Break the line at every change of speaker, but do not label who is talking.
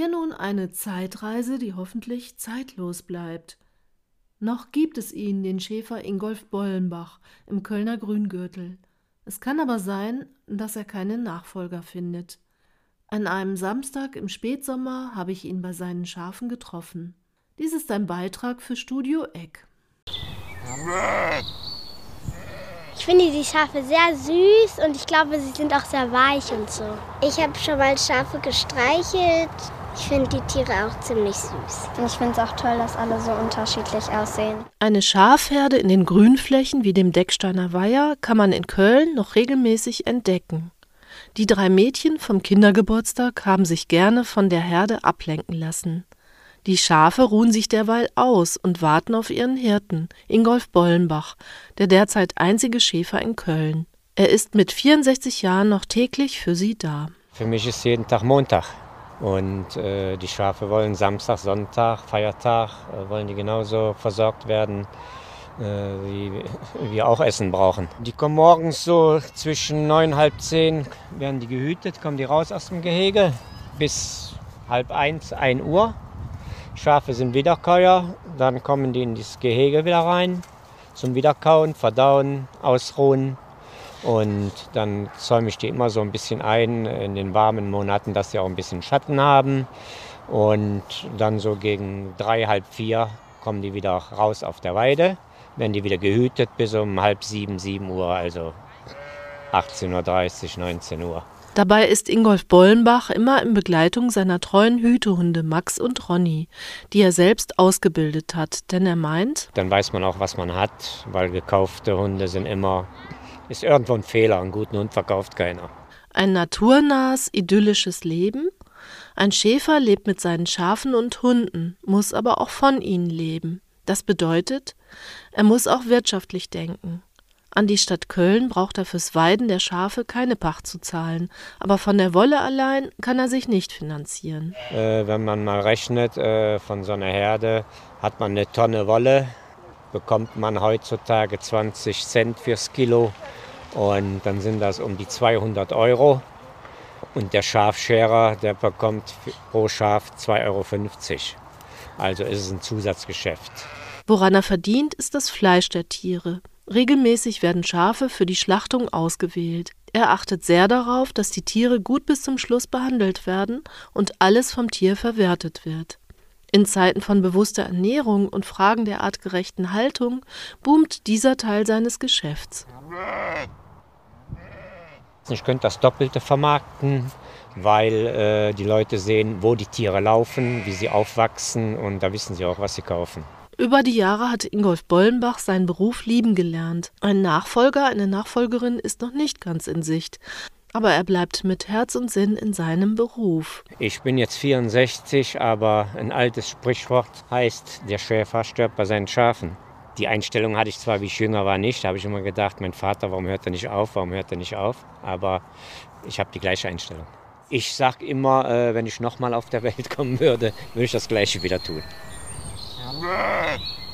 wir nun eine Zeitreise, die hoffentlich zeitlos bleibt. Noch gibt es ihn, den Schäfer Ingolf Bollenbach, im Kölner Grüngürtel. Es kann aber sein, dass er keinen Nachfolger findet. An einem Samstag im Spätsommer habe ich ihn bei seinen Schafen getroffen. Dies ist ein Beitrag für Studio Eck.
Ich finde die Schafe sehr süß und ich glaube, sie sind auch sehr weich und so. Ich habe schon mal Schafe gestreichelt. Ich finde die Tiere auch ziemlich süß.
Und ich finde es auch toll, dass alle so unterschiedlich aussehen.
Eine Schafherde in den Grünflächen wie dem Decksteiner Weiher kann man in Köln noch regelmäßig entdecken. Die 3 Mädchen vom Kindergeburtstag haben sich gerne von der Herde ablenken lassen. Die Schafe ruhen sich derweil aus und warten auf ihren Hirten, Ingolf Bollenbach, der derzeit einzige Schäfer in Köln. Er ist mit 64 Jahren noch täglich für sie da.
Für mich ist jeden Tag Montag. Und die Schafe wollen Samstag, Sonntag, Feiertag, wollen die genauso versorgt werden, wie wir auch Essen brauchen. Die kommen morgens so zwischen 9, halb 10, werden die gehütet, kommen die raus aus dem Gehege bis halb 1, 1 Uhr. Schafe sind Wiederkäuer, dann kommen die in das Gehege wieder rein zum Wiederkauen, Verdauen, Ausruhen. Und dann zäume ich die immer so ein bisschen ein in den warmen Monaten, dass sie auch ein bisschen Schatten haben. Und dann so gegen 3, halb 4 kommen die wieder raus auf der Weide, werden die wieder gehütet bis um halb 7, 7 Uhr, also 18:30 Uhr, 19 Uhr.
Dabei ist Ingolf Bollenbach immer in Begleitung seiner treuen Hütehunde Max und Ronny, die er selbst ausgebildet hat, denn er meint:
Dann weiß man auch, was man hat, weil gekaufte Hunde ist irgendwo ein Fehler, einen guten Hund verkauft keiner.
Ein naturnahes, idyllisches Leben? Ein Schäfer lebt mit seinen Schafen und Hunden, muss aber auch von ihnen leben. Das bedeutet, er muss auch wirtschaftlich denken. An die Stadt Köln braucht er fürs Weiden der Schafe keine Pacht zu zahlen, aber von der Wolle allein kann er sich nicht finanzieren.
Wenn man mal rechnet, von so einer Herde hat man eine Tonne Wolle, bekommt man heutzutage 20 Cent fürs Kilo und dann sind das um die 200 Euro. Und der Schafscherer, der bekommt pro Schaf 2,50 Euro. Also ist es ein Zusatzgeschäft.
Woran er verdient, ist das Fleisch der Tiere. Regelmäßig werden Schafe für die Schlachtung ausgewählt. Er achtet sehr darauf, dass die Tiere gut bis zum Schluss behandelt werden und alles vom Tier verwertet wird. In Zeiten von bewusster Ernährung und Fragen der artgerechten Haltung boomt dieser Teil seines Geschäfts.
Ich könnte das Doppelte vermarkten, weil die Leute sehen, wo die Tiere laufen, wie sie aufwachsen und da wissen sie auch, was sie kaufen.
Über die Jahre hat Ingolf Bollenbach seinen Beruf lieben gelernt. Ein Nachfolger, eine Nachfolgerin ist noch nicht ganz in Sicht. Aber er bleibt mit Herz und Sinn in seinem Beruf.
Ich bin jetzt 64, aber ein altes Sprichwort heißt, der Schäfer stirbt bei seinen Schafen. Die Einstellung hatte ich zwar, wie ich jünger war, nicht. Da habe ich immer gedacht, mein Vater, warum hört er nicht auf, warum hört er nicht auf? Aber ich habe die gleiche Einstellung. Ich sage immer, wenn ich nochmal auf der Welt kommen würde, würde ich das Gleiche wieder tun.